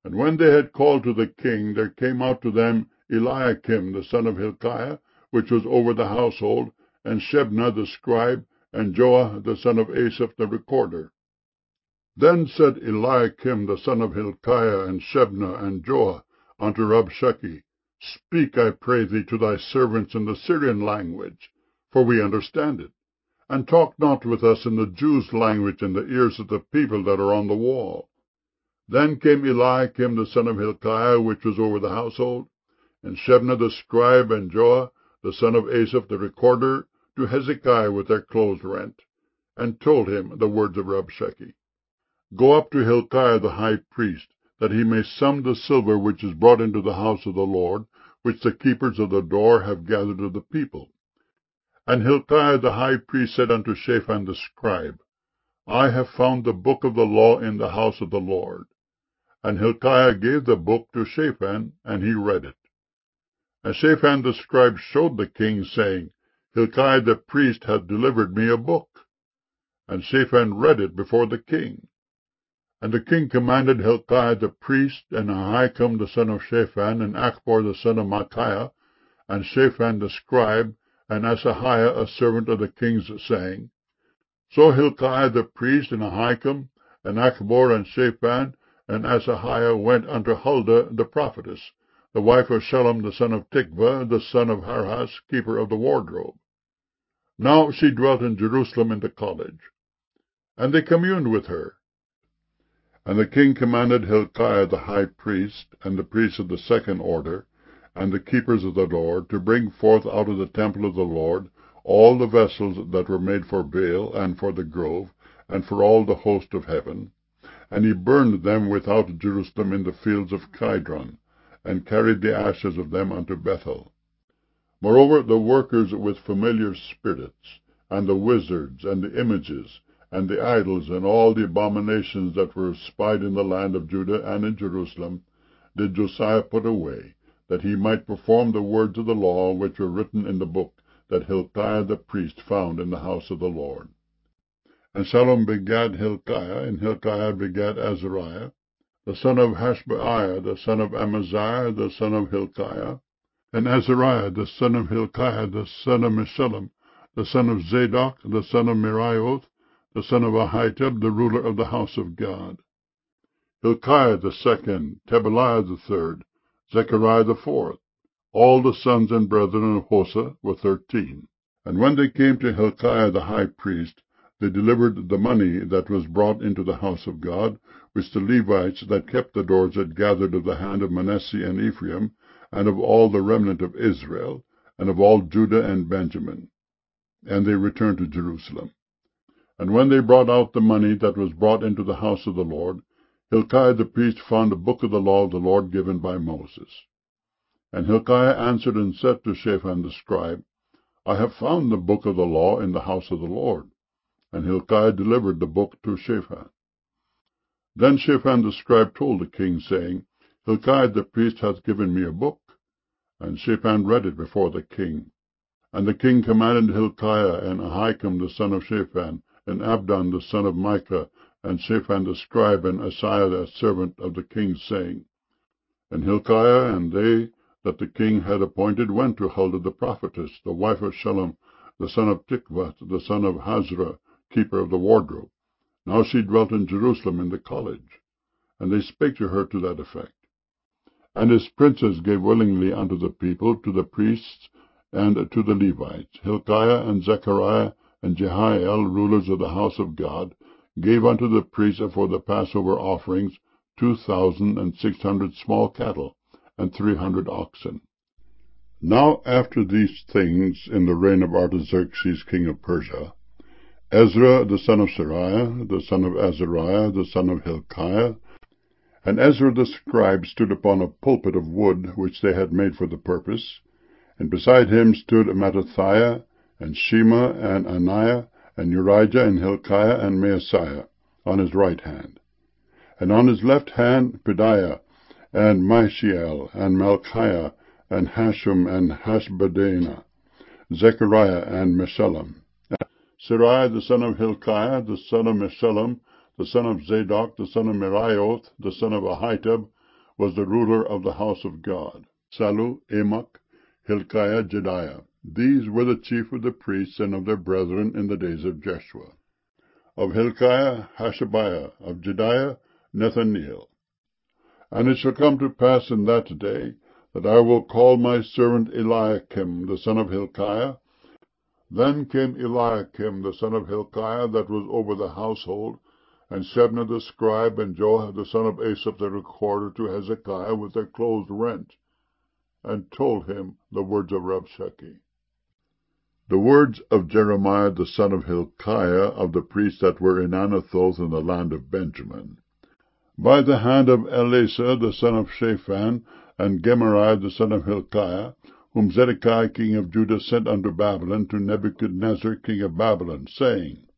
And when they had called to the king, there came out to them Eliakim the son of Hilkiah, which was over the household, and Shebna the scribe, and Joah the son of Asaph the recorder. Then said Eliakim the son of Hilkiah, and Shebna, and Joah, unto Rabshakeh, Speak, I pray thee, to thy servants in the Syrian language, for we understand it, and talk not with us in the Jews' language in the ears of the people that are on the wall. Then came Eliakim the son of Hilkiah, which was over the household, and Shebna the scribe, and Joah the son of Asaph the recorder, to Hezekiah with their clothes rent, and told him the words of Rabshakeh. Go up to Hilkiah the high priest, that he may sum the silver which is brought into the house of the Lord, which the keepers of the door have gathered of the people. And Hilkiah the high priest said unto Shaphan the scribe, I have found the book of the law in the house of the Lord. And Hilkiah gave the book to Shaphan, and he read it. And Shaphan the scribe showed the king, saying, Hilkiah the priest hath delivered me a book. And Shaphan read it before the king. And the king commanded Hilkiah the priest, and Ahikam the son of Shaphan, and Achbor the son of Micaiah, and Shaphan the scribe, and Asahiah a servant of the king's, saying, So Hilkiah the priest, and Ahikam, and Achbor, and Shaphan, and Asahiah went unto Huldah the prophetess, the wife of Shallum the son of Tikvah, the son of Harhas, keeper of the wardrobe. Now she dwelt in Jerusalem in the college. And they communed with her. And the king commanded Hilkiah the high priest, and the priests of the second order, and the keepers of the Lord, to bring forth out of the temple of the Lord all the vessels that were made for Baal, and for the grove, and for all the host of heaven. And he burned them without Jerusalem in the fields of Kidron, and carried the ashes of them unto Bethel. Moreover, the workers with familiar spirits, and the wizards, and the images, and the idols, and all the abominations that were spied in the land of Judah and in Jerusalem, did Josiah put away, that he might perform the words of the law which were written in the book that Hilkiah the priest found in the house of the Lord. And Shallum begat Hilkiah, and Hilkiah begat Azariah, the son of Hashbaiah, the son of Amaziah, the son of Hilkiah, and Azariah, the son of Hilkiah, the son of Meshullam, the son of Zadok, the son of Merioth, the son of Ahitub, the ruler of the house of God. Hilkiah the second, Tebaliah the third, Zechariah the fourth. All the sons and brethren of Hosah were 13. And when they came to Hilkiah the high priest, they delivered the money that was brought into the house of God, which the Levites that kept the doors had gathered of the hand of Manasseh and Ephraim, and of all the remnant of Israel, and of all Judah and Benjamin. And they returned to Jerusalem. And when they brought out the money that was brought into the house of the Lord, Hilkiah the priest found a book of the law of the Lord given by Moses. And Hilkiah answered and said to Shaphan the scribe, I have found the book of the law in the house of the Lord. And Hilkiah delivered the book to Shaphan. Then Shaphan the scribe told the king, saying, Hilkiah the priest hath given me a book. And Shaphan read it before the king. And the king commanded Hilkiah, and Ahikam the son of Shaphan, and Abdon the son of Micah, and Shaphan the scribe, and Asaiah the servant of the king, saying, And Hilkiah and they that the king had appointed went to Huldah the prophetess, the wife of Shallum, the son of Tikvah, the son of Hazra, keeper of the wardrobe. Now she dwelt in Jerusalem in the college. And they spake to her to that effect. And his princes gave willingly unto the people, to the priests, and to the Levites. Hilkiah and Zechariah and Jehiel, rulers of the house of God, gave unto the priests for the Passover offerings 2,600 small cattle, and 300 oxen. Now after these things, in the reign of Artaxerxes king of Persia, Ezra the son of Seraiah, the son of Azariah, the son of Hilkiah, and Ezra the scribe stood upon a pulpit of wood which they had made for the purpose, and beside him stood Mattithiah, and Shema, and Ananiah, and Urijah, and Hilkiah, and Maaseiah, on his right hand. And on his left hand Pedaiah, and Mishael, and Malchiah, and Hashum, and Hashbaddanah, Zechariah, and Meshullam. Seraiah the son of Hilkiah, the son of Meshullam, the son of Zadok, the son of Merioth, the son of Ahitub, was the ruler of the house of God. Sallu, Amok, Hilkiah, Jedaiah. These were the chief of the priests and of their brethren in the days of Jeshua. Of Hilkiah, Hashabiah. Of Jedaiah, Nethaneel. And it shall come to pass in that day, that I will call my servant Eliakim, the son of Hilkiah. Then came Eliakim, the son of Hilkiah, that was over the household, and Shebna the scribe, and Joah the son of Asaph the recorder, to Hezekiah with their clothes rent, and told him the words of Rabshakeh. The words of Jeremiah the son of Hilkiah, of the priests that were in Anathoth in the land of Benjamin, by the hand of Elasah the son of Shaphan, and Gemariah the son of Hilkiah, whom Zedekiah king of Judah sent unto Babylon, to Nebuchadnezzar king of Babylon, saying,